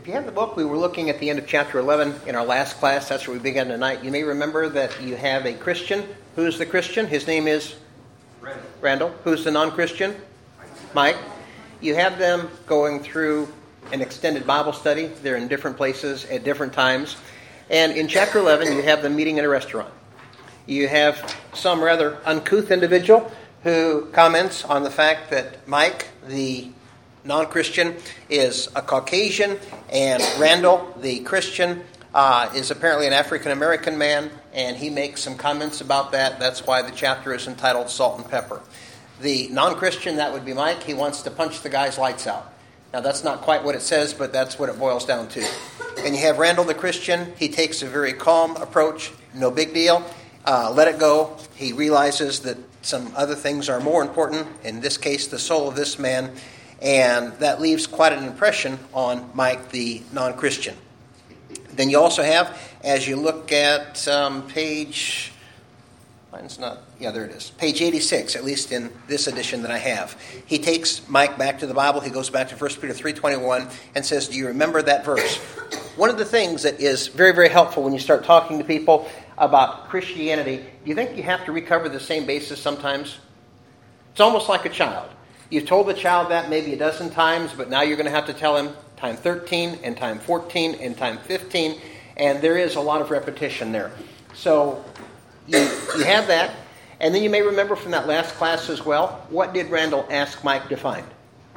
If you have the book, we were looking at the end of chapter 11 in our last class. That's where we began tonight. You may remember that you have a Christian. Who's the Christian? His name is? Randall. Who's the non-Christian? Mike. You have them going through an extended Bible study. They're in different places at different times. And in chapter 11, you have them meeting in a restaurant. You have some rather uncouth individual who comments on the fact that Mike, the non-Christian, is a Caucasian, and Randall, the Christian, is apparently an African-American man, and he makes some comments about that. That's why the chapter is entitled Salt and Pepper. The non-Christian, that would be Mike, he wants to punch the guy's lights out. Now, that's not quite what it says, but that's what it boils down to. And you have Randall, the Christian. He takes a very calm approach. No big deal. Let it go. He realizes that some other things are more important, in this case, the soul of this man. And that leaves quite an impression on Mike, the non-Christian. Then you also have, as you look at page 86, at least in this edition that I have. He takes Mike back to the Bible. He goes back to 1 Peter 3:21 and says, do you remember that verse? One of the things that is very, very helpful when you start talking to people about Christianity, do you think you have to recover the same basis sometimes? It's almost like a child. You've told the child that maybe a dozen times, but now you're going to have to tell him time 13 and time 14 and time 15, and there is a lot of repetition there. So you have that, and then you may remember from that last class as well, what did Randall ask Mike to find?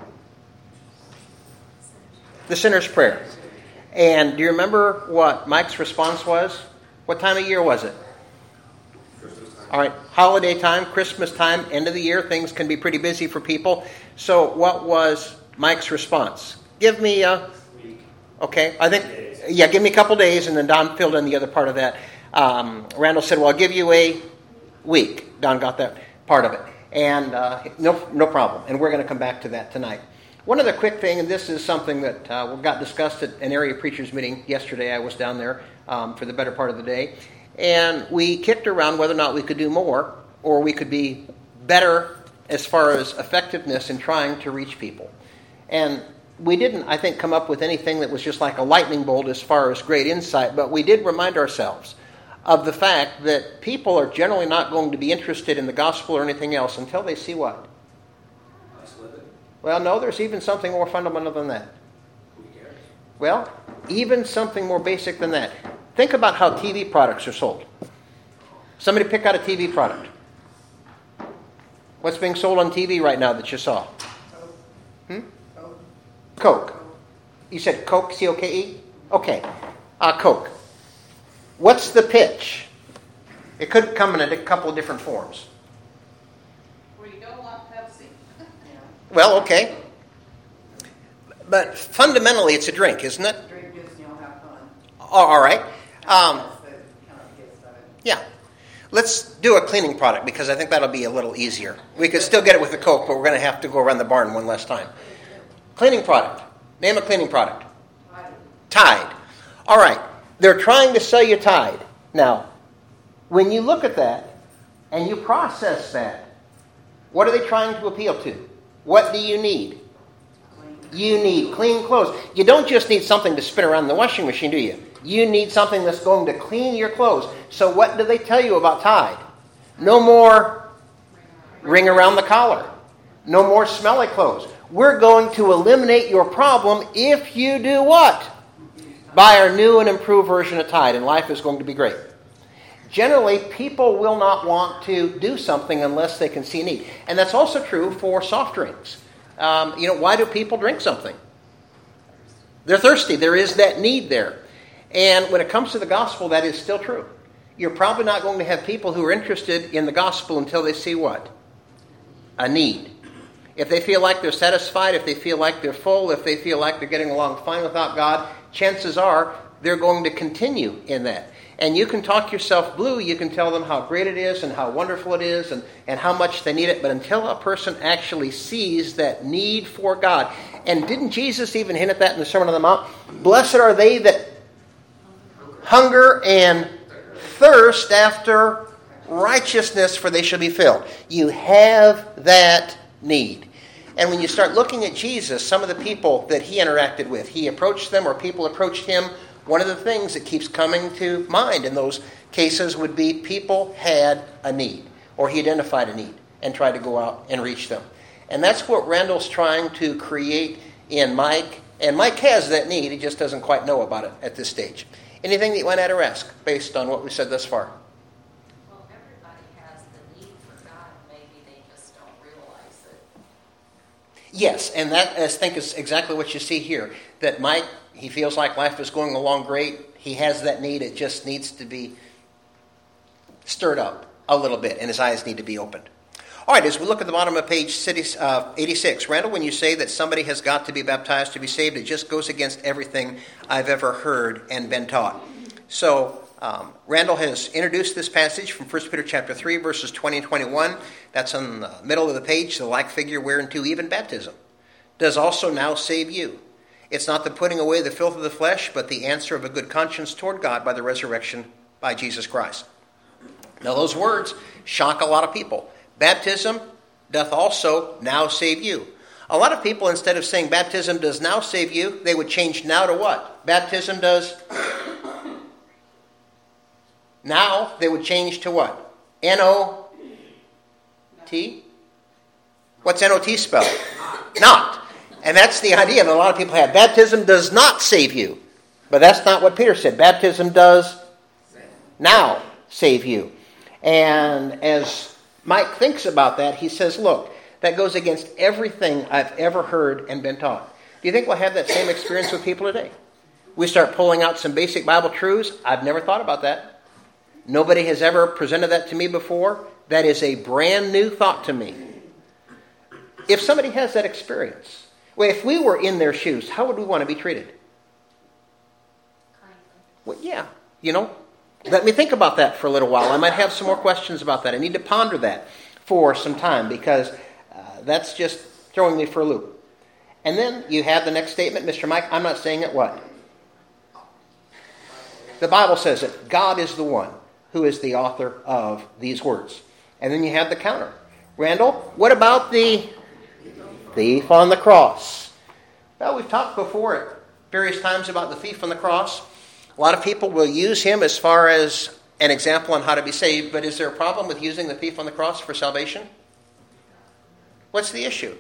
The sinner's prayer. And do you remember what Mike's response was? What time of year was it? All right, holiday time, Christmas time, end of the year, things can be pretty busy for people. So what was Mike's response? Give me a week. Okay, give me a couple days, and then Don filled in the other part of that. Randall said, well, I'll give you a week. Don got that part of it. And no problem. And we're going to come back to that tonight. One other quick thing, and this is something that got discussed at an area preachers meeting yesterday. I was down there for the better part of the day. And we kicked around whether or not we could do more or we could be better as far as effectiveness in trying to reach people. And we didn't, I think, come up with anything that was just like a lightning bolt as far as great insight, but we did remind ourselves of the fact that people are generally not going to be interested in the gospel or anything else until they see what? Well, no, there's even something more fundamental than that. Well, even something more basic than that. Think about how TV products are sold. Somebody pick out a TV product. What's being sold on TV right now that you saw? Coke. You said Coke, C-O-K-E? Okay. Coke. What's the pitch? It could come in a couple of different forms. Well, you don't want Pepsi. Well, okay. But fundamentally, it's a drink, isn't it? Drink this and you'll have fun. All right. Yeah. Let's do a cleaning product because I think that'll be a little easier. We could still get it with the Coke, but we're going to have to go around the barn one last time. Cleaning product. Name a cleaning product. Tide. All right. They're trying to sell you Tide. Now, when you look at that and you process that, what are they trying to appeal to? What do you need? You need clean clothes. You don't just need something to spin around in the washing machine, do you? You need something that's going to clean your clothes. So what do they tell you about Tide? No more ring around the collar. No more smelly clothes. We're going to eliminate your problem if you do what? Buy our new and improved version of Tide, and life is going to be great. Generally, people will not want to do something unless they can see a need. And that's also true for soft drinks. Why do people drink something? They're thirsty. There is that need there. And when it comes to the gospel, that is still true. You're probably not going to have people who are interested in the gospel until they see what? A need. If they feel like they're satisfied, if they feel like they're full, if they feel like they're getting along fine without God, chances are they're going to continue in that. And you can talk yourself blue. You can tell them how great it is and how wonderful it is and how much they need it. But until a person actually sees that need for God. And didn't Jesus even hint at that in the Sermon on the Mount? Blessed are they that hunger and thirst after righteousness, for they shall be filled. You have that need. And when you start looking at Jesus, some of the people that he interacted with, he approached them or people approached him, one of the things that keeps coming to mind in those cases would be people had a need, or he identified a need and tried to go out and reach them. And that's what Randall's trying to create in Mike. And Mike has that need, he just doesn't quite know about it at this stage. Anything that you want to add or ask based on what we said thus far? Well, everybody has the need for God. Maybe they just don't realize it. Yes, and that, I think, is exactly what you see here. That Mike, he feels like life is going along great. He has that need. It just needs to be stirred up a little bit, and his eyes need to be opened. All right, as we look at the bottom of page 86, Randall, when you say that somebody has got to be baptized to be saved, it just goes against everything I've ever heard and been taught. So Randall has introduced this passage from 1 Peter chapter 3, verses 20 and 21. That's in the middle of the page, the like figure whereunto even baptism does also now save you. It's not the putting away the filth of the flesh, but the answer of a good conscience toward God by the resurrection by Jesus Christ. Now those words shock a lot of people. Baptism doth also now save you. A lot of people, instead of saying baptism does now save you, they would change now to what? Baptism does now, they would change to what? N-O-T? What's N-O-T spelled? Not. And that's the idea that a lot of people have. Baptism does not save you. But that's not what Peter said. Baptism does now save you. And as Mike thinks about that, he says, look, that goes against everything I've ever heard and been taught. Do you think we'll have that same experience with people today? We start pulling out some basic Bible truths. I've never thought about that. Nobody has ever presented that to me before. That is a brand new thought to me. If somebody has that experience, well, if we were in their shoes, how would we want to be treated? Well, yeah, let me think about that for a little while. I might have some more questions about that. I need to ponder that for some time because that's just throwing me for a loop. And then you have the next statement, Mr. Mike, I'm not saying it what? The Bible says it. God is the one who is the author of these words. And then you have the counter. Randall, what about the thief on the cross? Well, we've talked before at various times about the thief on the cross. A lot of people will use him as far as an example on how to be saved, but is there a problem with using the thief on the cross for salvation? What's the issue?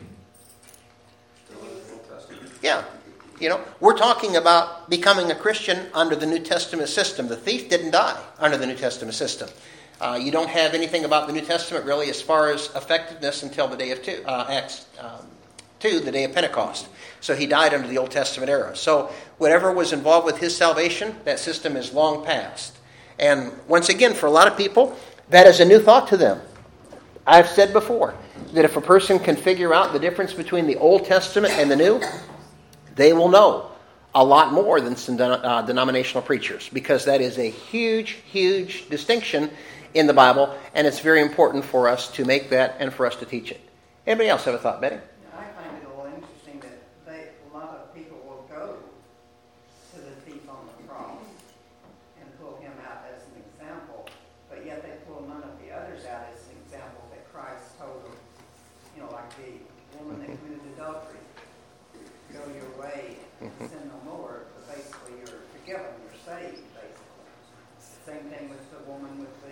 Yeah. We're talking about becoming a Christian under the New Testament system. The thief didn't die under the New Testament system. You don't have anything about the New Testament really as far as effectiveness until the day of Acts 2, the day of Pentecost. So he died under the Old Testament era. So whatever was involved with his salvation, that system is long past. And once again, for a lot of people, that is a new thought to them. I've said before that if a person can figure out the difference between the Old Testament and the New, they will know a lot more than some denominational preachers, because that is a huge, huge distinction in the Bible, and it's very important for us to make that and for us to teach it. Anybody else have a thought, Betty? I find it a little interesting that a lot of people will go to the thief on the cross and pull him out as an example, but yet they pull none of the others out as an example that Christ told them, like the woman that committed adultery, go your way and sin no more, but basically you're forgiven, you're saved, basically. Same thing with the woman with the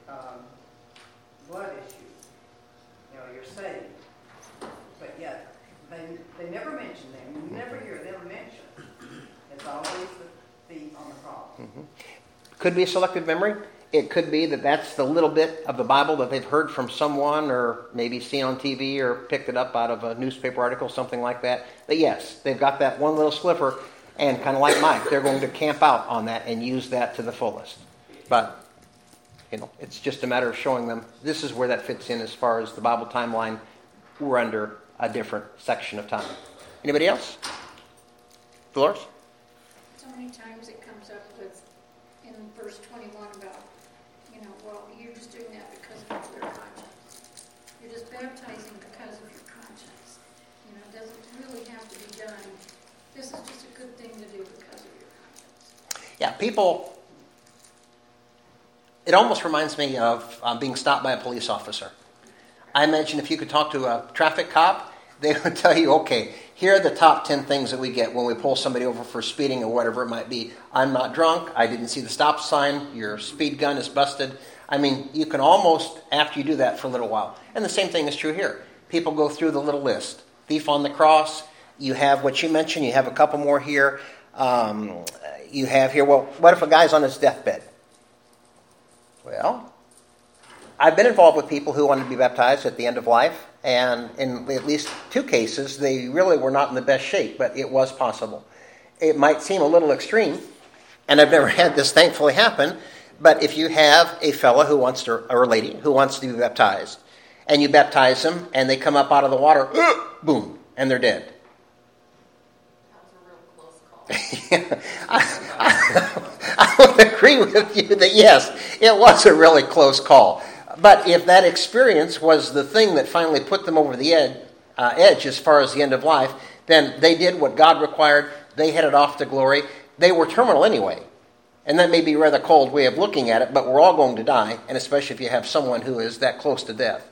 blood issue. You're saved. But yet, they never mention them. You never hear them mentioned. It's always the thief on the cross. Mm-hmm. Could be a selective memory. It could be that that's the little bit of the Bible that they've heard from someone or maybe seen on TV or picked it up out of a newspaper article, something like that. But yes, they've got that one little sliver, and kind of like Mike, they're going to camp out on that and use that to the fullest. But it's just a matter of showing them this is where that fits in as far as the Bible timeline. We're under a different section of time. Anybody else? Dolores? So many times it comes up with in verse 21 about, you're just doing that because of your conscience. You're just baptizing because of your conscience. It doesn't really have to be done. This is just a good thing to do because of your conscience. Yeah, people... It almost reminds me of being stopped by a police officer. I imagine if you could talk to a traffic cop, they would tell you, okay, here are the top 10 things that we get when we pull somebody over for speeding or whatever it might be. I'm not drunk. I didn't see the stop sign. Your speed gun is busted. I mean, you can almost, after you do that for a little while. And the same thing is true here. People go through the little list. Thief on the cross. You have what you mentioned. You have a couple more here. You have here, well, what if a guy's on his deathbed? Well, I've been involved with people who wanted to be baptized at the end of life. And in at least 2 cases, they really were not in the best shape, but it was possible. It might seem a little extreme, and I've never had this thankfully happen, but if you have a fella who wants to, or a lady who wants to be baptized, and you baptize them, and they come up out of the water, boom, and they're dead. That was a real close call. I would agree with you that yes, it was a really close call. But if that experience was the thing that finally put them over the edge as far as the end of life, then they did what God required. They headed off to glory. They were terminal anyway. And that may be a rather cold way of looking at it, but we're all going to die, and especially if you have someone who is that close to death.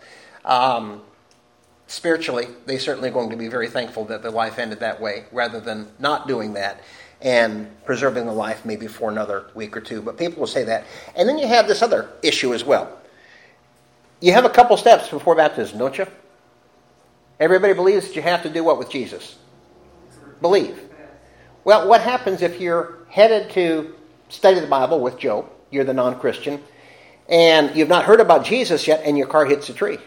Spiritually, they certainly are going to be very thankful that their life ended that way, rather than not doing that and preserving the life maybe for another week or 2. But people will say that. And then you have this other issue as well. You have a couple steps before baptism, don't you? Everybody believes that you have to do what with Jesus? Believe. Well, what happens if you're headed to study the Bible with Joe, you're the non-Christian, and you've not heard about Jesus yet, and your car hits a tree?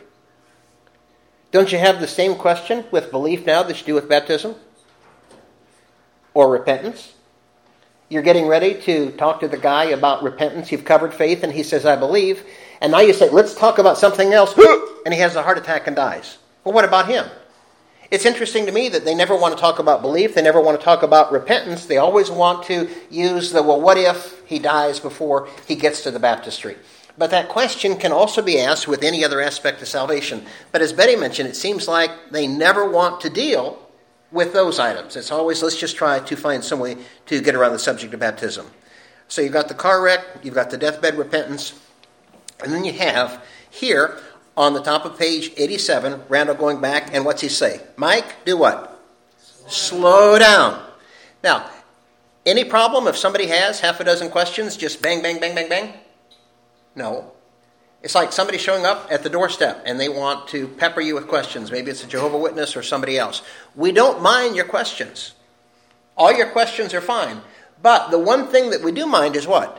Don't you have the same question with belief now that you do with baptism? Or repentance? You're getting ready to talk to the guy about repentance. You've covered faith, and he says, I believe. And now you say, let's talk about something else. And he has a heart attack and dies. Well, what about him? It's interesting to me that they never want to talk about belief. They never want to talk about repentance. They always want to use the, well, what if he dies before he gets to the baptistry? But that question can also be asked with any other aspect of salvation. But as Betty mentioned, it seems like they never want to deal with those items. It's always, let's just try to find some way to get around the subject of baptism. So you've got the car wreck, you've got the deathbed repentance, and then you have here on the top of page 87, Randall going back, and what's he say? Mike, do what? Slow down. Now, any problem if somebody has half a dozen questions, just bang, bang, bang, bang, bang? No. It's like somebody showing up at the doorstep and they want to pepper you with questions. Maybe it's a Jehovah's Witness or somebody else. We don't mind your questions. All your questions are fine. But the one thing that we do mind is what?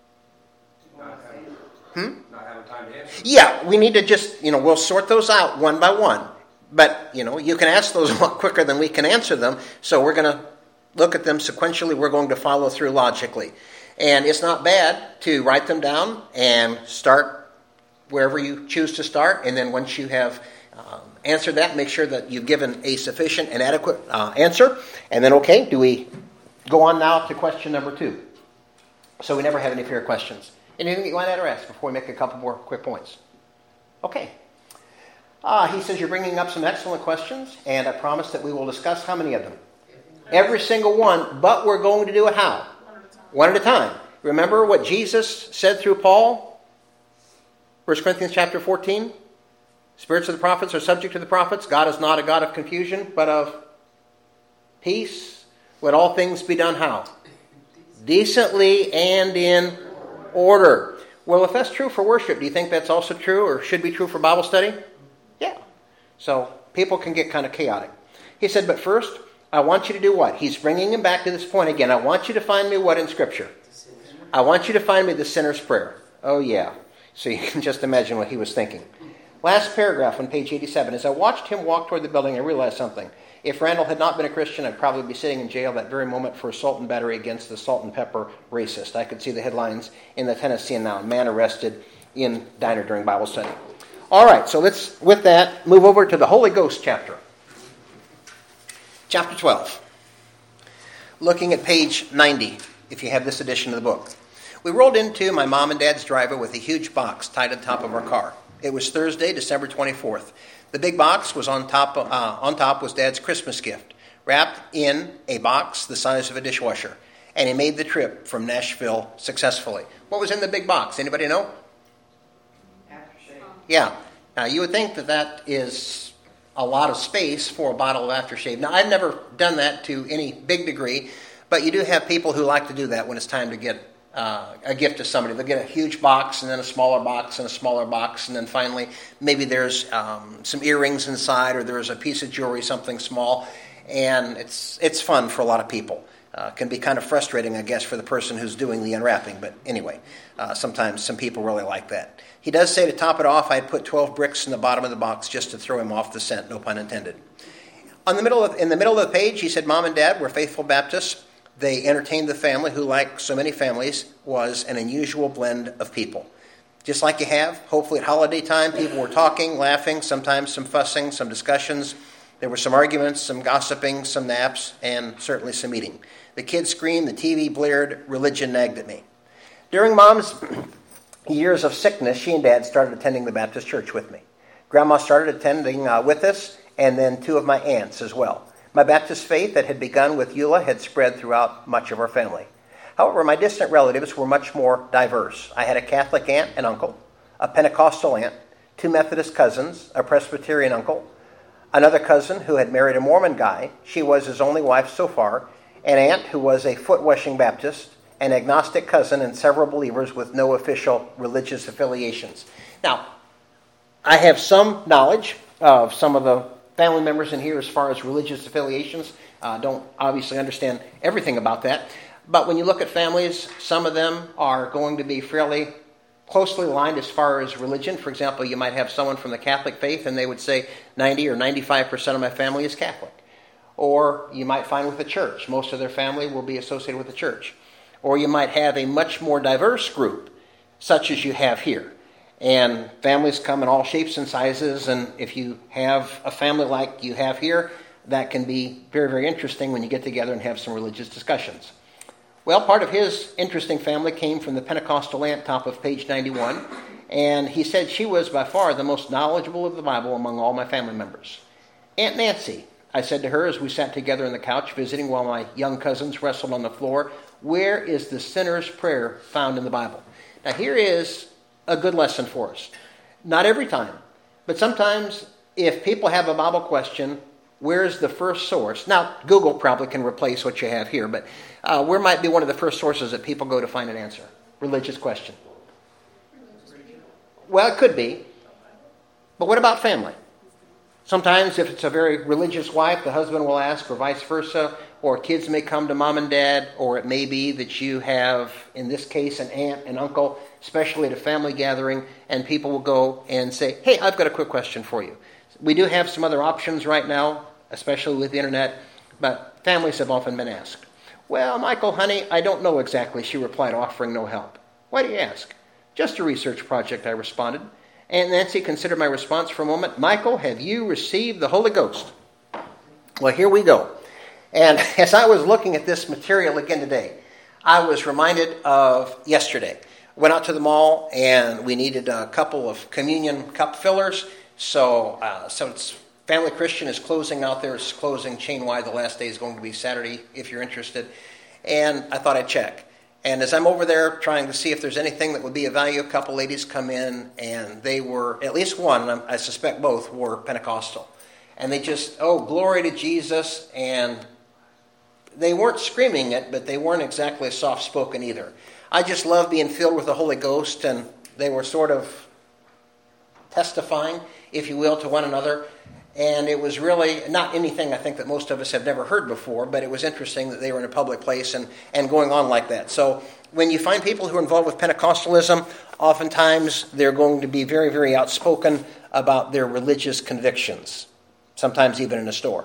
Not having time to answer. Yeah, we need to just, we'll sort those out one by one. But, you can ask those a lot quicker than we can answer them. So we're going to look at them sequentially. We're going to follow through logically. And it's not bad to write them down and start wherever you choose to start. And then once you have answered that, make sure that you've given a sufficient and adequate answer. And then, okay, do we go on now to question number 2? So we never have any fear questions. Anything you want to add or ask before we make a couple more quick points? Okay. He says you're bringing up some excellent questions, and I promise that we will discuss how many of them? Every single one, but we're going to do it how? One at a time. Remember what Jesus said through Paul? 1 Corinthians chapter 14. Spirits of the prophets are subject to the prophets. God is not a God of confusion, but of peace. Let all things be done how? Decently and in order. Well, if that's true for worship, do you think that's also true or should be true for Bible study? Yeah. So people can get kind of chaotic. He said, but first, I want you to do what? He's bringing him back to this point again. I want you to find me what in Scripture? I want you to find me the sinner's prayer. Oh, yeah. So you can just imagine what he was thinking. Last paragraph on page 87. As I watched him walk toward the building, I realized something. If Randall had not been a Christian, I'd probably be sitting in jail that very moment for assault and battery against the salt and pepper racist. I could see the headlines in the Tennessean now. Man arrested in diner during Bible study. All right, so let's, with that, move over to the Holy Ghost chapter. Chapter 12. Looking at page 90, if you have this edition of the book. We rolled into my mom and dad's driveway with a huge box tied to the top of our car. It was Thursday, December 24th. The big box was on top was Dad's Christmas gift, wrapped in a box the size of a dishwasher. And he made the trip from Nashville successfully. What was in the big box? Anybody know? Aftershave. Yeah. Now, you would think that is a lot of space for a bottle of aftershave. Now, I've never done that to any big degree, but you do have people who like to do that when it's time to get a gift to somebody. They'll get a huge box and then a smaller box and a smaller box, and then finally maybe there's some earrings inside, or there's a piece of jewelry, something small, and it's fun for a lot of people. Can be kind of frustrating, I guess, for the person who's doing the unwrapping, but anyway, sometimes some people really like that. He does say to top it off, I'd put 12 bricks in the bottom of the box just to throw him off the scent, no pun intended. In the middle of the page, he said, Mom and Dad were faithful Baptists. They entertained the family, who, like so many families, was an unusual blend of people. Just like you have, hopefully at holiday time, people were talking, laughing, sometimes some fussing, some discussions. There were some arguments, some gossiping, some naps, and certainly some eating. The kids screamed, the TV blared, religion nagged at me. During Mom's years of sickness, she and Dad started attending the Baptist church with me. Grandma started attending with us, and then 2 of my aunts as well. My Baptist faith that had begun with Eula had spread throughout much of our family. However, my distant relatives were much more diverse. I had a Catholic aunt and uncle, a Pentecostal aunt, 2 Methodist cousins, a Presbyterian uncle, another cousin who had married a Mormon guy. She was his only wife so far, an aunt who was a foot-washing Baptist, an agnostic cousin, and several believers with no official religious affiliations. Now, I have some knowledge of some of the family members in here as far as religious affiliations. Don't obviously understand everything about that. But when you look at families, some of them are going to be fairly closely aligned as far as religion. For example, you might have someone from the Catholic faith and they would say 90 or 95% of my family is Catholic. Or you might find with the church, most of their family will be associated with the church. Or you might have a much more diverse group, such as you have here. And families come in all shapes and sizes, and if you have a family like you have here, that can be very, very interesting when you get together and have some religious discussions. Well, part of his interesting family came from the Pentecostal aunt, top of page 91, and he said she was by far the most knowledgeable of the Bible among all my family members. Aunt Nancy, I said to her as we sat together on the couch visiting while my young cousins wrestled on the floor, where is the sinner's prayer found in the Bible? Now here is a good lesson for us. Not every time, but sometimes if people have a Bible question, where's the first source? Now, Google probably can replace what you have here, but where might be one of the first sources that people go to find an answer? Religious question. Well, it could be. But what about family? Sometimes if it's a very religious wife, the husband will ask, or vice versa, or kids may come to mom and dad, or it may be that you have, in this case, an aunt and uncle, especially at a family gathering, and people will go and say, hey, I've got a quick question for you. We do have some other options right now, especially with the internet, but families have often been asked. Well, Michael, honey, I don't know exactly, she replied, offering no help. Why do you ask? Just a research project, I responded. Aunt Nancy considered my response for a moment. Michael, have you received the Holy Ghost? Well, here we go. And as I was looking at this material again today, I was reminded of yesterday. Went out to the mall and we needed a couple of communion cup fillers. So it's Family Christian is closing out there. It's closing chain-wide. The last day is going to be Saturday if you're interested. And I thought I'd check. And as I'm over there trying to see if there's anything that would be of value, a couple ladies come in, and they were, at least one, and I suspect both, were Pentecostal. And they just, oh, glory to Jesus, and they weren't screaming it, but they weren't exactly soft-spoken either. I just love being filled with the Holy Ghost, and they were sort of testifying, if you will, to one another. And it was really not anything I think that most of us have never heard before, but it was interesting that they were in a public place and going on like that. So when you find people who are involved with Pentecostalism, oftentimes they're going to be very, very outspoken about their religious convictions, sometimes even in a store.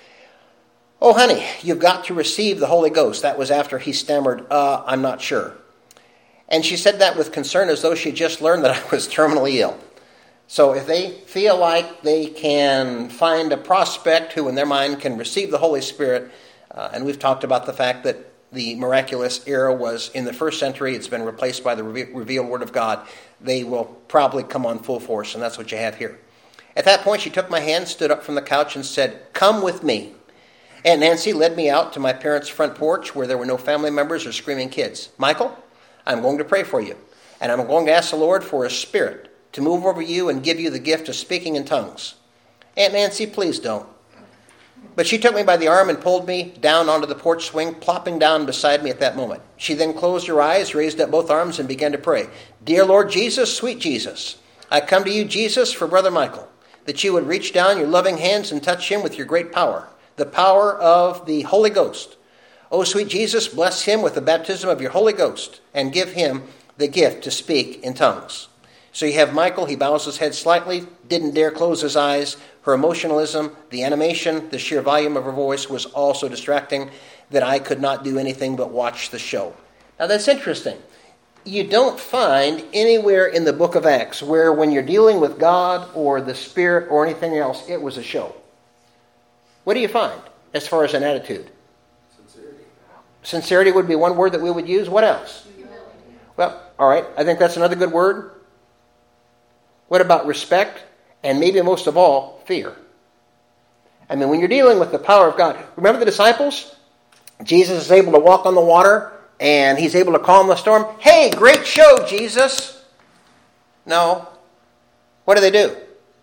Oh, honey, you've got to receive the Holy Ghost. That was after he stammered, I'm not sure. And she said that with concern as though she had just learned that I was terminally ill. So if they feel like they can find a prospect who in their mind can receive the Holy Spirit, and we've talked about the fact that the miraculous era was in the first century, it's been replaced by the revealed Word of God, they will probably come on full force, and that's what you have here. At that point, she took my hand, stood up from the couch, and said, come with me. Aunt Nancy led me out to my parents' front porch where there were no family members or screaming kids. Michael, I'm going to pray for you, and I'm going to ask the Lord for His Spirit to move over you and give you the gift of speaking in tongues. Aunt Nancy, please don't. But she took me by the arm and pulled me down onto the porch swing, plopping down beside me at that moment. She then closed her eyes, raised up both arms, and began to pray. Dear Lord Jesus, sweet Jesus, I come to you, Jesus, for Brother Michael, that you would reach down your loving hands and touch him with your great power, the power of the Holy Ghost. Oh, sweet Jesus, bless him with the baptism of your Holy Ghost and give him the gift to speak in tongues. So you have Michael, he bows his head slightly, didn't dare close his eyes. Her emotionalism, the animation, the sheer volume of her voice was all so distracting that I could not do anything but watch the show. Now that's interesting. You don't find anywhere in the book of Acts where when you're dealing with God or the Spirit or anything else, it was a show. What do you find as far as an attitude? Sincerity. Sincerity would be one word that we would use. What else? Humility. Well, all right. I think that's another good word. What about respect? And maybe most of all, fear. I mean, when you're dealing with the power of God, remember the disciples? Jesus is able to walk on the water and he's able to calm the storm. Hey, great show, Jesus. No. What do?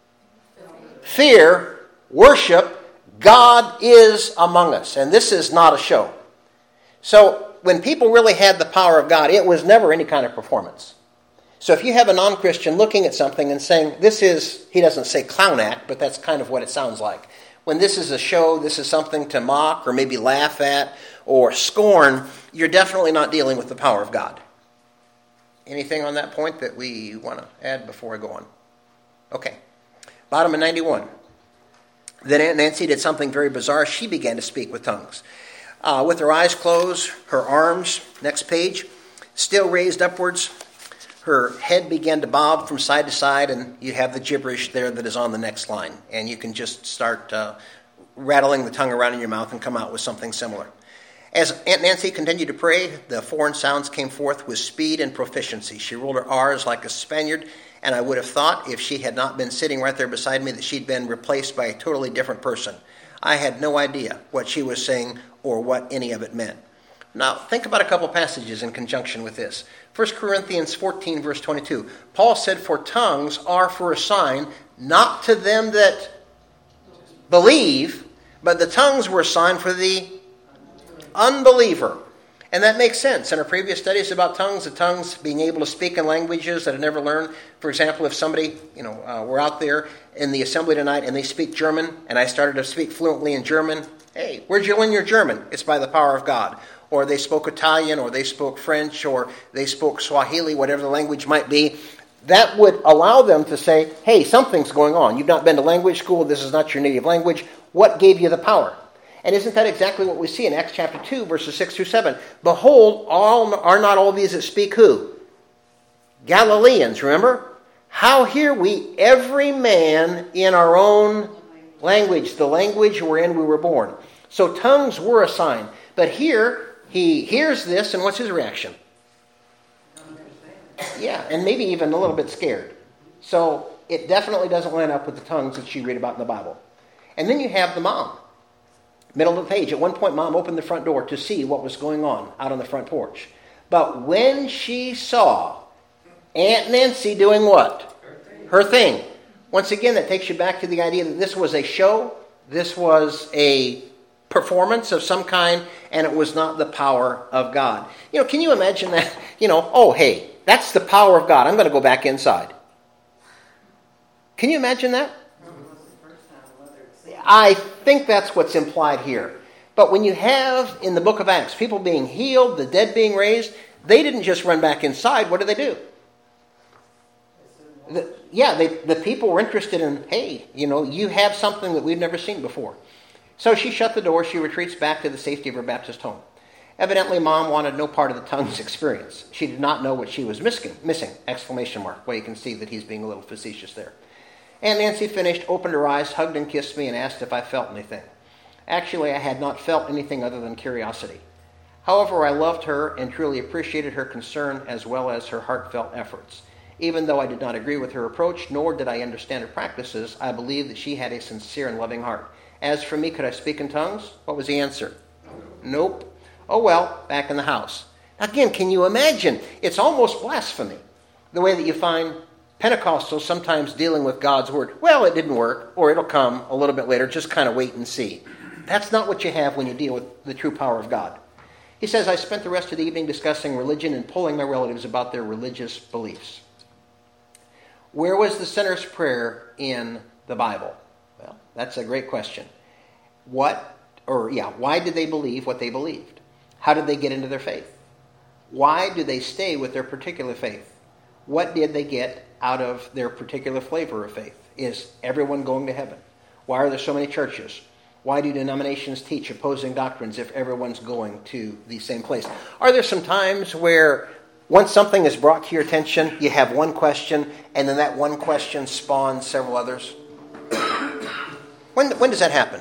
Fear, worship, God is among us. And this is not a show. So when people really had the power of God, it was never any kind of performance. So if you have a non-Christian looking at something and saying, this is, he doesn't say clown act, but that's kind of what it sounds like. When this is a show, this is something to mock or maybe laugh at or scorn, you're definitely not dealing with the power of God. Anything on that point that we want to add before I go on? Okay. Bottom of 91. Then Aunt Nancy did something very bizarre. She began to speak with tongues. With her eyes closed, her arms, next page, still raised upwards. Her head began to bob from side to side, and you have the gibberish there that is on the next line. And you can just start rattling the tongue around in your mouth and come out with something similar. As Aunt Nancy continued to pray, the foreign sounds came forth with speed and proficiency. She rolled her R's like a Spaniard, and I would have thought, if she had not been sitting right there beside me, that she'd been replaced by a totally different person. I had no idea what she was saying or what any of it meant. Now, think about a couple passages in conjunction with this. 1 Corinthians 14, verse 22. Paul said, for tongues are for a sign, not to them that believe, but the tongues were a sign for the unbeliever. And that makes sense. In our previous studies about tongues, the tongues being able to speak in languages that I never learned. For example, if somebody, we're out there in the assembly tonight and they speak German, and I started to speak fluently in German, hey, where'd you learn your German? It's by the power of God. Or they spoke Italian, or they spoke French, or they spoke Swahili, whatever the language might be. That would allow them to say, hey, something's going on. You've not been to language school. This is not your native language. What gave you the power? And isn't that exactly what we see in Acts chapter 2, verses 6 through 7? Behold, are not all these that speak who? Galileans, remember? How hear we every man in our own language, the language wherein we were born. So tongues were a sign. But here, he hears this, and what's his reaction? Yeah, and maybe even a little bit scared. So it definitely doesn't line up with the tongues that you read about in the Bible. And then you have the mom. Middle of the page. At one point, Mom opened the front door to see what was going on out on the front porch. But when she saw Aunt Nancy doing what? Her thing. Once again, that takes you back to the idea that this was a show. This was a performance of some kind, and it was not the power of God. Can you imagine that? Oh, hey, that's the power of God. I'm going to go back inside. Can you imagine that? I think that's what's implied here. But when you have, in the book of Acts, people being healed, the dead being raised, they didn't just run back inside. What did they do? The people were interested in, hey, you have something that we've never seen before. So she shut the door. She retreats back to the safety of her Baptist home. Evidently, Mom wanted no part of the tongues experience. She did not know what she was missing, exclamation mark. Well, you can see that he's being a little facetious there. Aunt Nancy finished, opened her eyes, hugged and kissed me, and asked if I felt anything. Actually, I had not felt anything other than curiosity. However, I loved her and truly appreciated her concern as well as her heartfelt efforts. Even though I did not agree with her approach, nor did I understand her practices, I believed that she had a sincere and loving heart. As for me, could I speak in tongues? What was the answer? Nope. Oh well, back in the house. Again, can you imagine? It's almost blasphemy, the way that you find Pentecostals sometimes dealing with God's word. Well, it didn't work, or it'll come a little bit later. Just kind of wait and see. That's not what you have when you deal with the true power of God. He says, I spent the rest of the evening discussing religion and polling my relatives about their religious beliefs. Where was the sinner's prayer in the Bible? Well, that's a great question. Why did they believe what they believed? How did they get into their faith? Why do they stay with their particular faith? What did they get out of their particular flavor of faith? Is everyone going to heaven? Why are there so many churches? Why do denominations teach opposing doctrines if everyone's going to the same place? Are there some times where once something is brought to your attention, you have one question, and then that one question spawns several others? When does that happen?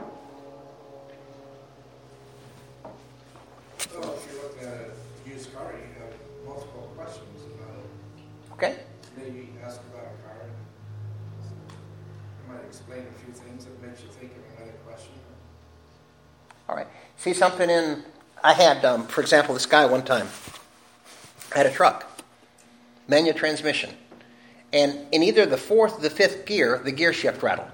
Well, if you're looking at a used car, you have multiple questions about it. Okay. Maybe ask about a car. You might explain a few things that makes you think of another question. All right. See something in... I had, for example, this guy one time had a truck, manual transmission. And in either the fourth or the fifth gear, the gear shift rattled.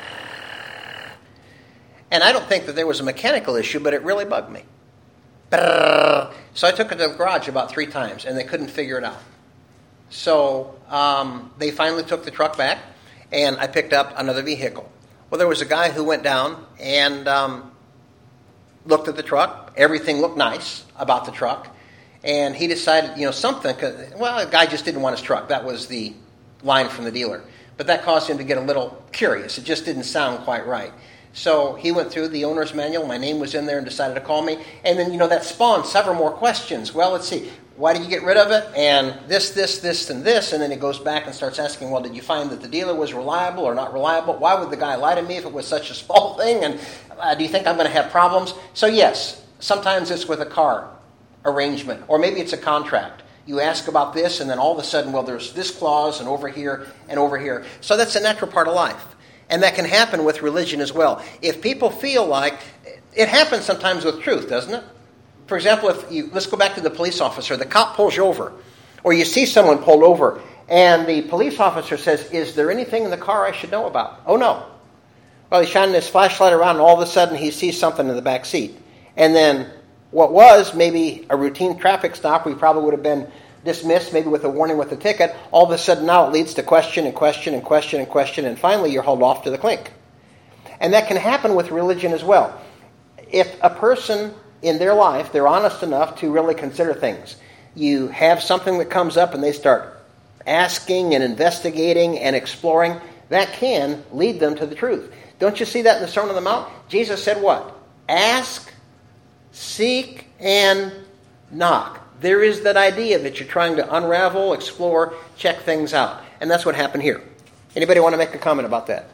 And I don't think that there was a mechanical issue, but it really bugged me. So I took it to the garage about 3 times, and they couldn't figure it out. So they finally took the truck back, and I picked up another vehicle. Well, there was a guy who went down and looked at the truck. Everything looked nice about the truck. And he decided, something. The guy just didn't want his truck. That was the line from the dealer. But that caused him to get a little curious. It just didn't sound quite right. So he went through the owner's manual. My name was in there and decided to call me. And then, that spawned several more questions. Well, let's see. Why did you get rid of it? And this, and this. And then it goes back and starts asking, well, did you find that the dealer was reliable or not reliable? Why would the guy lie to me if it was such a small thing? And do you think I'm going to have problems? So yes, sometimes it's with a car arrangement. Or maybe it's a contract. You ask about this, and then all of a sudden, well, there's this clause and over here and over here. So that's a natural part of life. And that can happen with religion as well. If people feel like... It happens sometimes with truth, doesn't it? For example, let's go back to the police officer. The cop pulls you over, or you see someone pulled over, and the police officer says, is there anything in the car I should know about? Oh, no. Well, he's shining his flashlight around, and all of a sudden he sees something in the back seat. And then what was maybe a routine traffic stop, we probably would have been dismissed, maybe with a warning with a ticket. All of a sudden now it leads to question, and finally you're hauled off to the clink. And that can happen with religion as well. If a person in their life, they're honest enough to really consider things. You have something that comes up and they start asking and investigating and exploring, that can lead them to the truth. Don't you see that in the Sermon on the Mount? Jesus said what? Ask, seek, and knock. There is that idea that you're trying to unravel, explore, check things out. And that's what happened here. Anybody want to make a comment about that?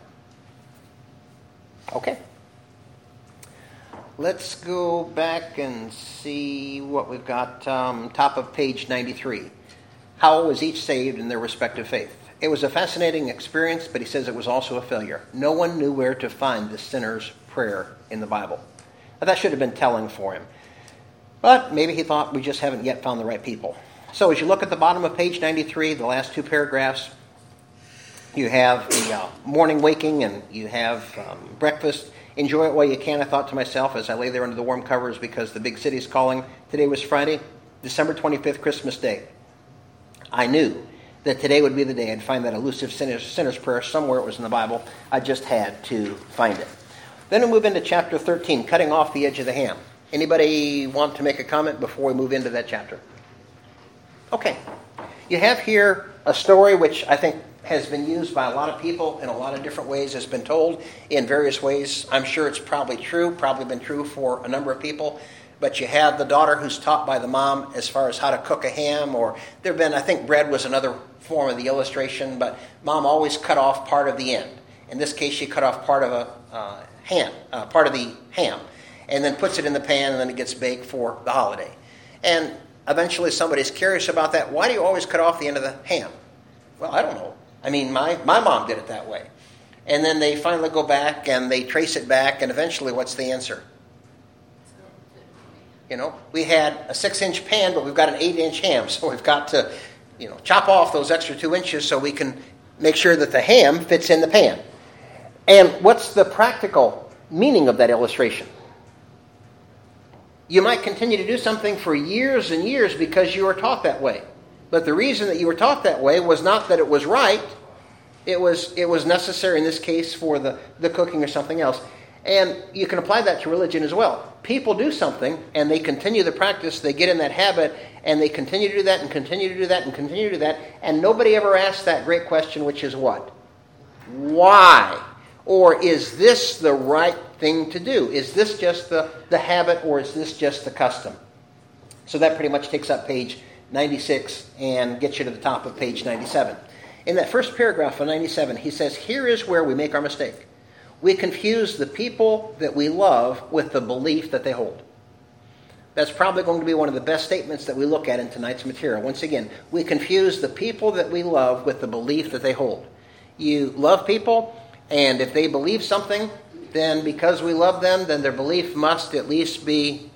Okay. Let's go back and see what we've got. Top of page 93. How was each saved in their respective faith? It was a fascinating experience, but he says it was also a failure. No one knew where to find the sinner's prayer in the Bible. Now, that should have been telling for him. But maybe he thought we just haven't yet found the right people. So as you look at the bottom of page 93, the last 2 paragraphs, you have the morning waking and you have breakfast. Enjoy it while you can, I thought to myself as I lay there under the warm covers because the big city's calling. Today was Friday, December 25th, Christmas Day. I knew that today would be the day I'd find that elusive sinner's prayer somewhere it was in the Bible. I just had to find it. Then we move into chapter 13, cutting off the edge of the ham. Anybody want to make a comment before we move into that chapter? Okay. You have here a story which I think has been used by a lot of people in a lot of different ways, has been told in various ways. I'm sure it's probably true, probably been true for a number of people. But you have the daughter who's taught by the mom as far as how to cook a ham, or there have been, I think bread was another form of the illustration, but mom always cut off part of the end. In this case, she cut off part of part of the ham, and then puts it in the pan, and then it gets baked for the holiday. And eventually somebody's curious about that. Why do you always cut off the end of the ham? Well, I don't know. I mean, my mom did it that way. And then they finally go back and they trace it back, and eventually what's the answer? You know, we had a 6-inch pan, but we've got an 8-inch ham, so we've got to chop off those extra 2 inches so we can make sure that the ham fits in the pan. And what's the practical meaning of that illustration? You might continue to do something for years and years because you were taught that way. But the reason that you were taught that way was not that it was right. It was necessary in this case for the cooking or something else. And you can apply that to religion as well. People do something and they continue the practice, they get in that habit, and they continue to do that and continue to do that and continue to do that, and nobody ever asks that great question, which is what? Why? Or is this the right thing to do? Is this just the habit, or is this just the custom? So that pretty much takes up page 96 and gets you to the top of page 97. In that first paragraph of 97, he says, here is where we make our mistake. We confuse the people that we love with the belief that they hold. That's probably going to be one of the best statements that we look at in tonight's material. Once again, we confuse the people that we love with the belief that they hold. You love people, and if they believe something, then because we love them, then their belief must at least be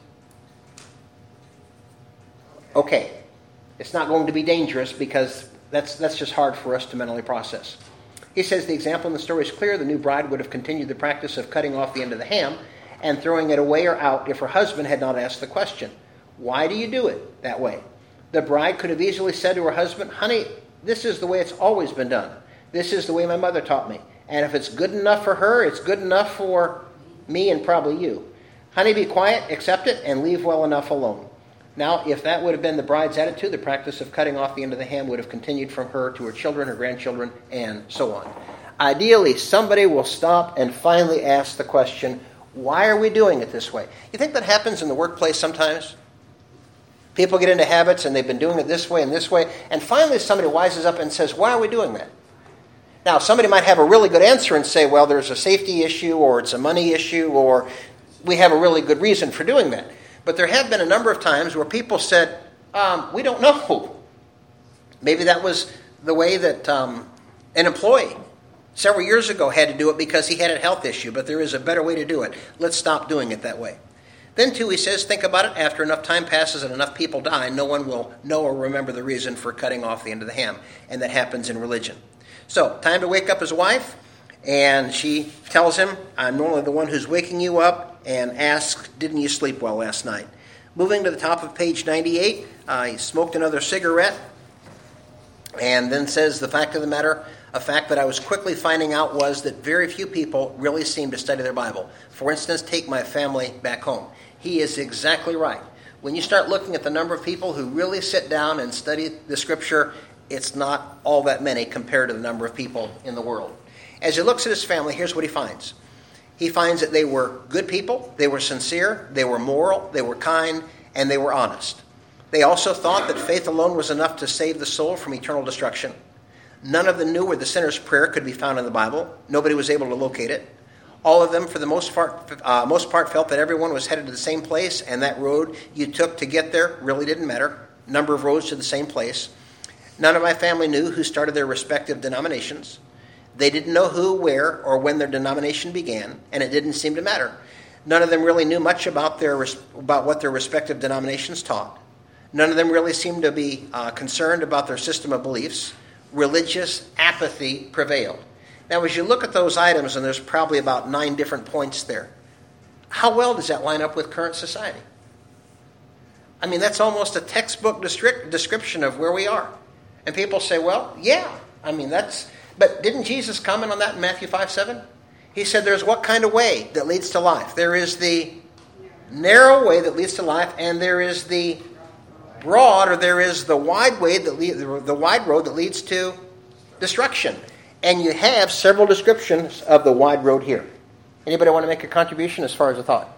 okay. It's not going to be dangerous because that's just hard for us to mentally process. He says the example in the story is clear. The new bride would have continued the practice of cutting off the end of the ham and throwing it away or out if her husband had not asked the question, why do you do it that way? The bride could have easily said to her husband, honey, this is the way it's always been done. This is the way my mother taught me. And if it's good enough for her, it's good enough for me and probably you. Honey, be quiet, accept it, and leave well enough alone. Now, if that would have been the bride's attitude, the practice of cutting off the end of the ham would have continued from her to her children, her grandchildren, and so on. Ideally, somebody will stop and finally ask the question, why are we doing it this way? You think that happens in the workplace sometimes? People get into habits and they've been doing it this way, and finally somebody wises up and says, why are we doing that? Now, somebody might have a really good answer and say, well, there's a safety issue, or it's a money issue, or we have a really good reason for doing that. But there have been a number of times where people said, we don't know. Maybe that was the way that an employee several years ago had to do it because he had a health issue, but there is a better way to do it. Let's stop doing it that way. Then, too, he says, think about it. After enough time passes and enough people die, no one will know or remember the reason for cutting off the end of the ham. And that happens in religion. So, time to wake up his wife. And she tells him, I'm normally the one who's waking you up, and asks, didn't you sleep well last night? Moving to the top of page 98, he smoked another cigarette, and then says, the fact of the matter, a fact that I was quickly finding out was that very few people really seem to study their Bible. For instance, take my family back home. He is exactly right. When you start looking at the number of people who really sit down and study the Scripture, it's not all that many compared to the number of people in the world. As he looks at his family, here's what he finds. He finds that they were good people, they were sincere, they were moral, they were kind, and they were honest. They also thought that faith alone was enough to save the soul from eternal destruction. None of them knew where the sinner's prayer could be found in the Bible. Nobody was able to locate it. All of them, for the most part, felt that everyone was headed to the same place, and that road you took to get there really didn't matter. Number of roads to the same place. None of my family knew who started their respective denominations. They didn't know who, where, or when their denomination began, and it didn't seem to matter. None of them really knew much about what their respective denominations taught. None of them really seemed to be concerned about their system of beliefs. Religious apathy prevailed. Now, as you look at those items, and there's probably about 9 different points there, how well does that line up with current society? I mean, that's almost a textbook description of where we are. And people say, well, yeah, I mean, that's... But didn't Jesus comment on that in Matthew 5:7? He said there's what kind of way that leads to life? There is the narrow way that leads to life, and there is the broad, or there is the wide way the wide road that leads to destruction. And you have several descriptions of the wide road here. Anybody want to make a contribution as far as a thought?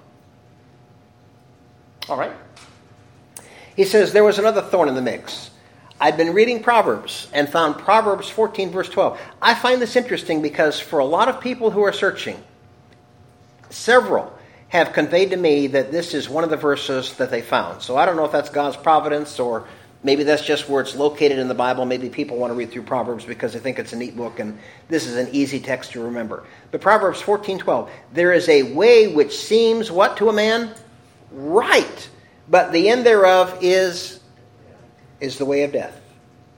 All right. He says there was another thorn in the mix. I'd been reading Proverbs and found Proverbs 14, verse 12. I find this interesting because for a lot of people who are searching, several have conveyed to me that this is one of the verses that they found. So I don't know if that's God's providence, or maybe that's just where it's located in the Bible. Maybe people want to read through Proverbs because they think it's a neat book and this is an easy text to remember. But Proverbs 14:12, there is a way which seems what to a man? Right. But the end thereof is the way of death.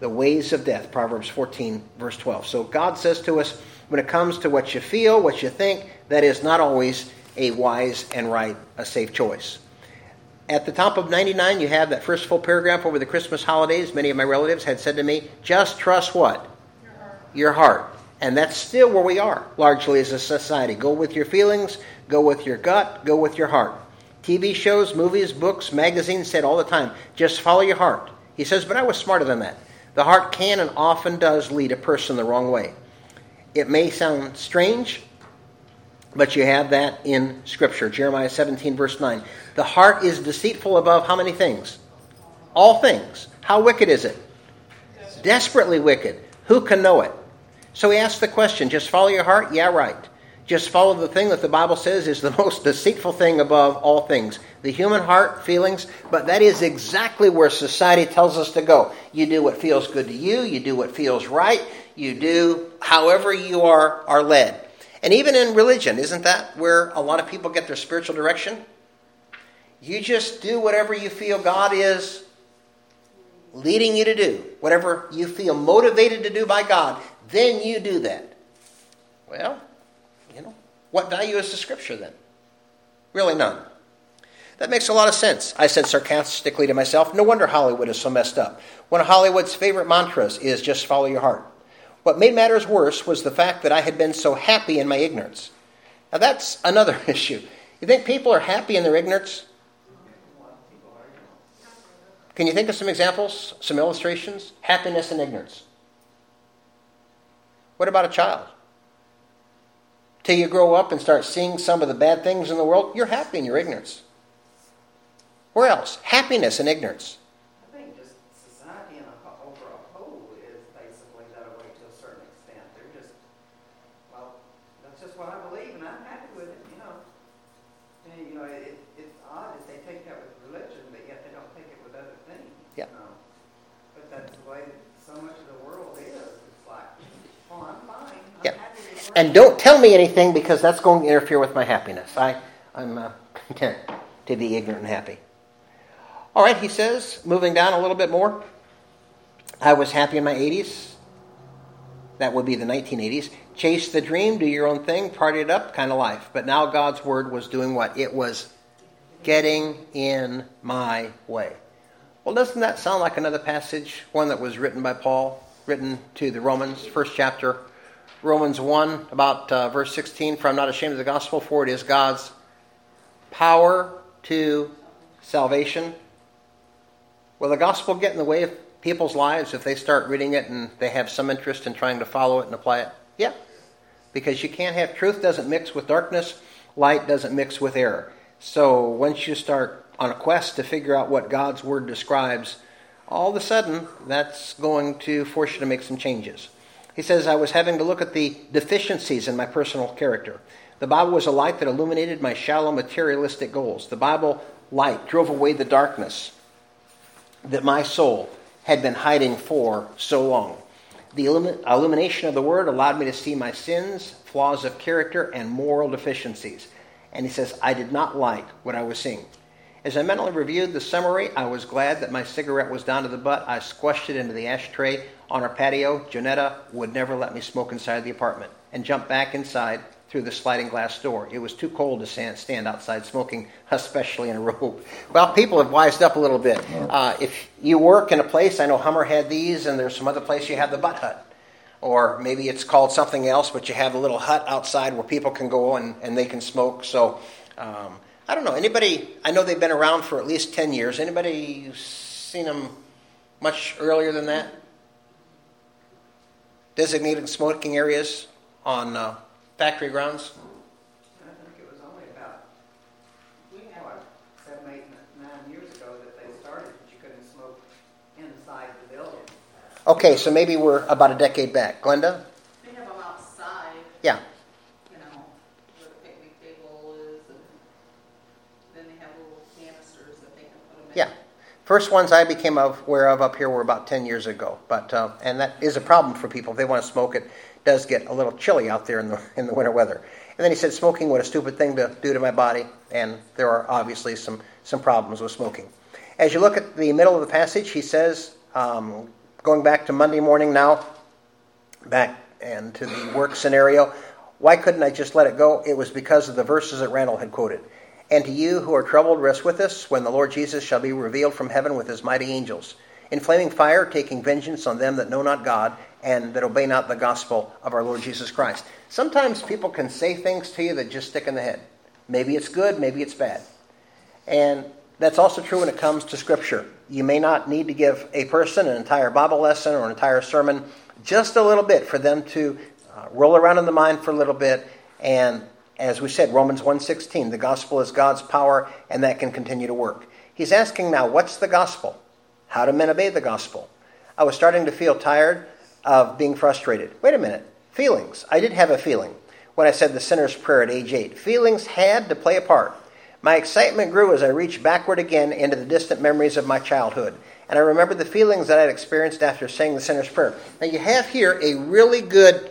The ways of death, Proverbs 14, verse 12. So God says to us, when it comes to what you feel, what you think, that is not always a wise and right, a safe choice. At the top of 99, you have that first full paragraph over the Christmas holidays. Many of my relatives had said to me, just trust what? Your heart. And that's still where we are, largely as a society. Go with your feelings, go with your gut, go with your heart. TV shows, movies, books, magazines said all the time, just follow your heart. He says, but I was smarter than that. The heart can and often does lead a person the wrong way. It may sound strange, but you have that in Scripture. Jeremiah 17, verse 9. The heart is deceitful above how many things? All things. How wicked is it? Desperately wicked. Who can know it? So he asks the question, just follow your heart? Yeah, right. Just follow the thing that the Bible says is the most deceitful thing above all things. The human heart, feelings, but that is exactly where society tells us to go. You do what feels good to you. You do what feels right. You do however you are led. And even in religion, isn't that where a lot of people get their spiritual direction? You just do whatever you feel God is leading you to do. Whatever you feel motivated to do by God, then you do that. Well, what value is the Scripture then? Really none. That makes a lot of sense. I said sarcastically to myself, no wonder Hollywood is so messed up. One of Hollywood's favorite mantras is just follow your heart. What made matters worse was the fact that I had been so happy in my ignorance. Now that's another issue. You think people are happy in their ignorance? Can you think of some examples, some illustrations? Happiness and ignorance. What about a child? Till you grow up and start seeing some of the bad things in the world, you're happy in your ignorance. Where else? Happiness and ignorance. I think just society over a whole is basically that way to a certain extent. They're just, well, that's just what I believe, and I'm happy with it, And, it's odd that they take that with religion, but yet they don't take it with other things. Yeah. But that's the way that so much of the world is. It's like, oh, I'm fine. I'm Yeah. happy with it. And don't tell me anything because that's going to interfere with my happiness. I'm content to be ignorant and happy. All right, he says, moving down a little bit more. I was happy in my 80s. That would be the 1980s. Chase the dream, do your own thing, party it up kind of life. But now God's word was doing what? It was getting in my way. Well, doesn't that sound like another passage, one that was written by Paul, written to the Romans, first chapter, Romans 1, about verse 16, for I'm not ashamed of the gospel, for it is God's power to salvation. Will the gospel get in the way of people's lives if they start reading it and they have some interest in trying to follow it and apply it? Yeah, because you can't have, truth doesn't mix with darkness, light doesn't mix with error. So once you start on a quest to figure out what God's word describes, all of a sudden that's going to force you to make some changes. He says, I was having to look at the deficiencies in my personal character. The Bible was a light that illuminated my shallow materialistic goals. The Bible light drove away the darkness that my soul had been hiding for so long. The illumination of the Word allowed me to see my sins, flaws of character, and moral deficiencies. And he says, I did not like what I was seeing. As I mentally reviewed the summary, I was glad that my cigarette was down to the butt. I squashed it into the ashtray on our patio. Jonetta would never let me smoke inside the apartment and jumped back inside through the sliding glass door. It was too cold to stand outside smoking, especially in a robe. Well, people have wised up a little bit. If you work in a place, I know Hummer had these, and there's some other place you have the butt hut. Or maybe it's called something else, but you have a little hut outside where people can go and they can smoke. So, I don't know. Anybody, I know they've been around for at least 10 years. Anybody seen them much earlier than that? Designated smoking areas on factory grounds? I think it was only about 7, 8, 9 years ago that they started that you couldn't smoke inside the building. Okay, so maybe we're about a decade back. Glenda? They have them outside. Yeah. Where the picnic table is, and then they have little canisters that they can put them in. Yeah. First ones I became aware of up here were about 10 years ago. But and that is a problem for people. If they want to smoke, it does get a little chilly out there in the winter weather. And then he said, smoking, what a stupid thing to do to my body. And there are obviously some problems with smoking. As you look at the middle of the passage, he says, going back to Monday morning now, back and to the work scenario, why couldn't I just let it go? It was because of the verses that Randall had quoted. And to you who are troubled, rest with us when the Lord Jesus shall be revealed from heaven with his mighty angels, in flaming fire, taking vengeance on them that know not God and that obey not the gospel of our Lord Jesus Christ. Sometimes people can say things to you that just stick in the head. Maybe it's good, maybe it's bad. And that's also true when it comes to Scripture. You may not need to give a person an entire Bible lesson or an entire sermon, just a little bit for them to roll around in the mind for a little bit. And as we said, Romans 1:16, the gospel is God's power, and that can continue to work. He's asking now, what's the gospel? How do men obey the gospel? I was starting to feel tired of being frustrated. Wait a minute. Feelings. I did have a feeling when I said the sinner's prayer at age 8. Feelings had to play a part. My excitement grew as I reached backward again into the distant memories of my childhood. And I remembered the feelings that I had experienced after saying the sinner's prayer. Now you have here a really good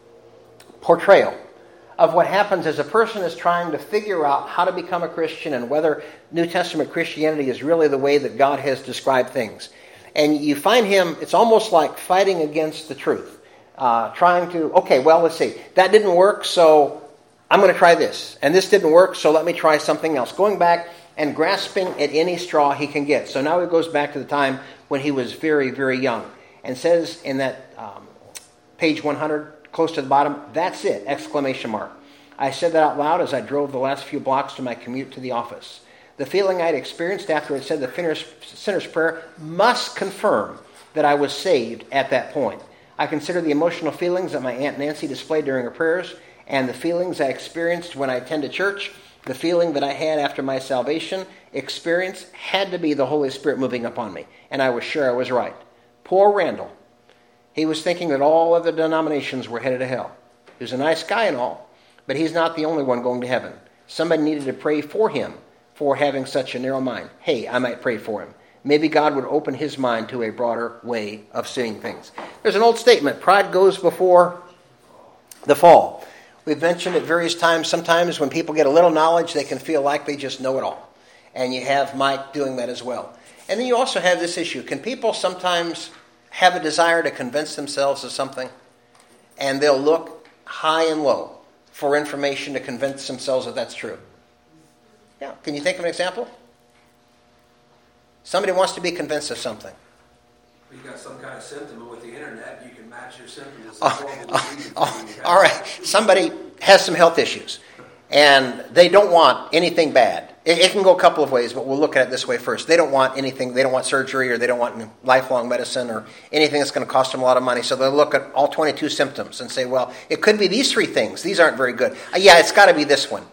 portrayal of what happens as a person is trying to figure out how to become a Christian and whether New Testament Christianity is really the way that God has described things. And you find him, it's almost like fighting against the truth. Trying to, okay, well, let's see. That didn't work, so I'm going to try this. And this didn't work, so let me try something else. Going back and grasping at any straw he can get. So now he goes back to the time when he was very, very young. And says in that page 100, close to the bottom, that's it, exclamation mark. I said that out loud as I drove the last few blocks to my commute to the office. The feeling I'd experienced after I said the sinner's prayer must confirm that I was saved at that point. I consider the emotional feelings that my Aunt Nancy displayed during her prayers and the feelings I experienced when I attended church, the feeling that I had after my salvation experience had to be the Holy Spirit moving upon me. And I was sure I was right. Poor Randall. He was thinking that all other denominations were headed to hell. He was a nice guy and all, but he's not the only one going to heaven. Somebody needed to pray for him for having such a narrow mind. Hey, I might pray for him. Maybe God would open his mind to a broader way of seeing things. There's an old statement, pride goes before the fall. We've mentioned it various times. Sometimes when people get a little knowledge, they can feel like they just know it all. And you have Mike doing that as well. And then you also have this issue. Can people sometimes have a desire to convince themselves of something, and they'll look high and low for information to convince themselves that that's true? Yeah. Can you think of an example? Somebody wants to be convinced of something. You've got some kind of symptom, and with the internet, you can match your symptoms. All right. Somebody has some health issues, and they don't want anything bad. It can go a couple of ways, but we'll look at it this way first. They don't want anything. They don't want surgery, or they don't want lifelong medicine, or anything that's going to cost them a lot of money. So they'll look at all 22 symptoms and say, well, it could be these 3 things. These aren't very good. Yeah, it's got to be this one.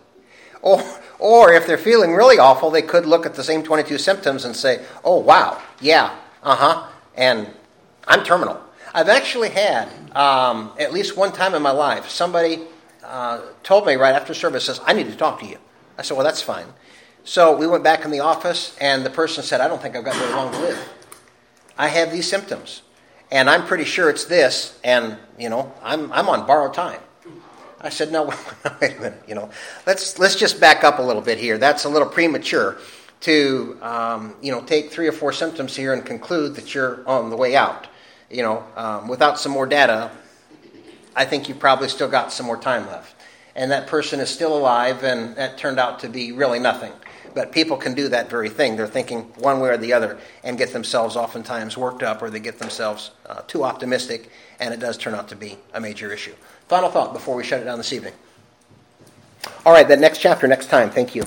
Or if they're feeling really awful, they could look at the same 22 symptoms and say, oh, wow, yeah, and I'm terminal. I've actually had, at least one time in my life, somebody told me right after service, says, I need to talk to you. I said, well, that's fine. So we went back in the office, and the person said, I don't think I've got very long to live. I have these symptoms, and I'm pretty sure it's this, and, I'm on borrowed time. I said, no, wait a minute, let's just back up a little bit here. That's a little premature to, take 3 or 4 symptoms here and conclude that you're on the way out. Without some more data, I think you've probably still got some more time left. And that person is still alive, and that turned out to be really nothing. But people can do that very thing. They're thinking one way or the other and get themselves oftentimes worked up, or they get themselves too optimistic, and it does turn out to be a major issue. Final thought before we shut it down this evening. All right, that next chapter, next time. Thank you.